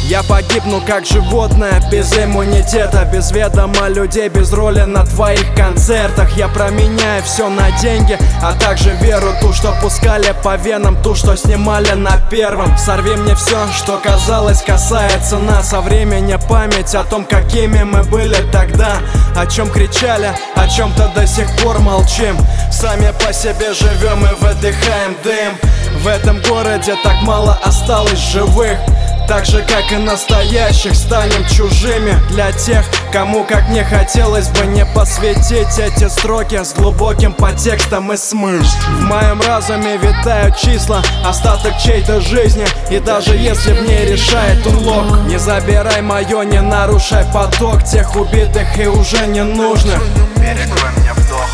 Я погибну как животное, без иммунитета, без ведома людей, без роли на твоих концертах. Я променяю все на деньги, а также веру, ту, что пускали по венам, ту, что снимали на первом. Сорви мне все, что казалось касается нас, а времени память о том, какими мы были тогда. О чем кричали, о чем-то до сих пор молчим. Сами по себе живем и выдыхаем дым. В этом городе так мало осталось живых, так же, как и настоящих, станем чужими для тех, кому, как мне хотелось бы, не посвятить эти строки с глубоким подтекстом и смыслом. В моем разуме витают числа, остаток чьей-то жизни, и даже если в ней решает унлок, не забирай мое, не нарушай поток тех убитых и уже ненужных. Перекрой мне вдох.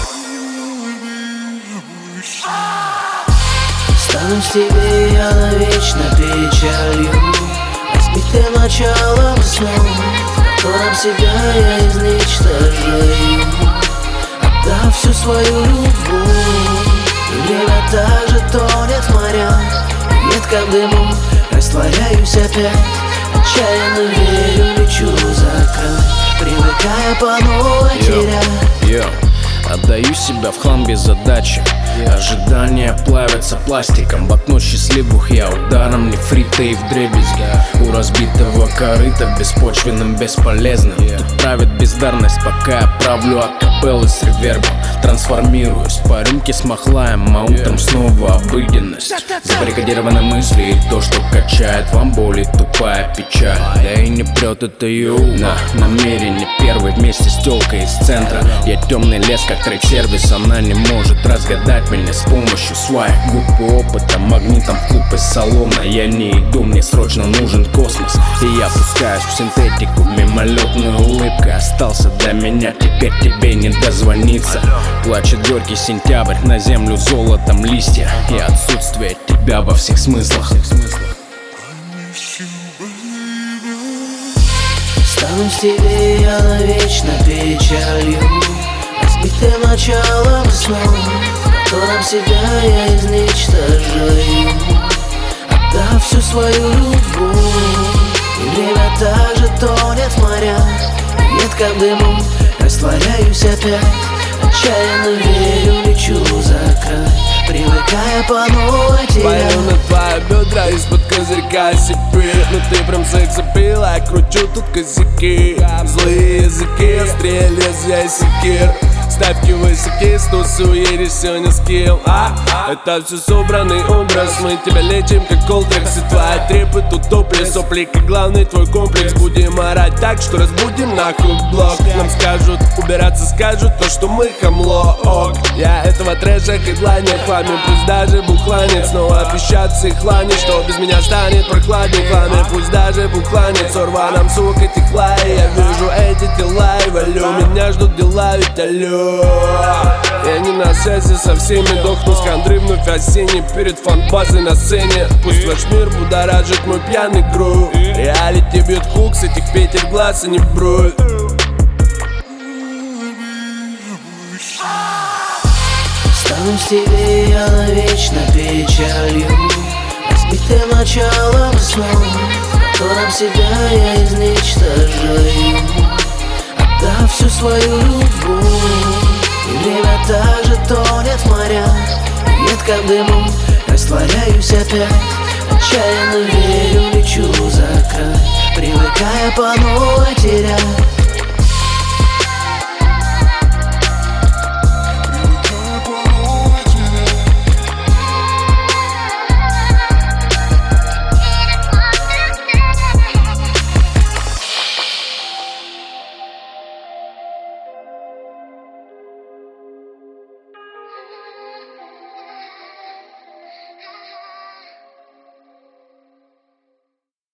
Останусь тебе я навечно печалью, разбитым началом сном, в котором себя я изничтожаю, отдав всю свою любовь. И время также тонет в морях, редко в дыму растворяюсь опять. Отчаянно верю, лечу за край, привыкая по новой терять. Отдаю себя в хлам без задачи. Ожидания плавятся пластиком. В окно счастливых я ударом нефрита и вдребезги. У разбитого корыта беспочвенным, бесполезным. Тут правит бездарность, пока я правлю акапеллы с ревербом. Трансформируюсь по рюмке с махлаем, а утром снова обыденность. Забаррикадированы мысли и то, что качает вам боль и тупая печаль. Да и не прет это на намерение первый вместе с тёлкой из центра. Я темный лес, как трейд-сервис, она не может разгадать меня с помощью своих губ и опыта. Магнитом в клуб из салона я не иду, мне срочно нужен космос. И я пускаюсь в синтетику, мимолетная улыбка остался до меня, теперь тебе не дозвониться. Плачет горький сентябрь, на землю золотом листья, и отсутствие тебя во всех смыслах. Останусь тебе я навечно печалью, разбитым началом сном, в котором себя я изничтожаю, отдав всю свою любовь. И время также тонет в морях, редко в дыму растворяюсь опять. Отчаянно верю, лечу за край, привыкая по новой терять. Пою на твои бедра из-под козырька себе. Ну ты прям секс-апил, я кручу тут косяки. Злые языки, острее лезвия секир. Ставки высокие, стусу, ересь, сегодня скилл. Это все собранный образ, мы тебя лечим как колтрекс. И твои трепы тут топли, сопли, как главный твой комплекс. Будем орать так, что разбудим нахуй блок. Нам скажут, убираться скажут, то что мы хамло. Я этого трэша хедлайнер хламим, пусть даже бухланец. Снова пищатся и хланет, что без меня станет прохладней хламер. Пусть даже бухланец, сорва нам, сука, текла. И я вижу эти тела и валю, меня ждут дела, ведь алло. Я не на связи со всеми, дохну с хандры вновь осенний перед фан-базой на сцене. Пусть ваш мир будоражит мой пьяный грув. Реалити бьет хук с этих петель глаз и не бровь. Останусь тебе я навечно печалью, разбитым началом сном, в котором себя я изничтожаю, отдав всю свою любовь. И время также тонет в морях, редко в дыму растворяюсь опять. Отчаянно верю, лечу за край, привыкая по новой терять.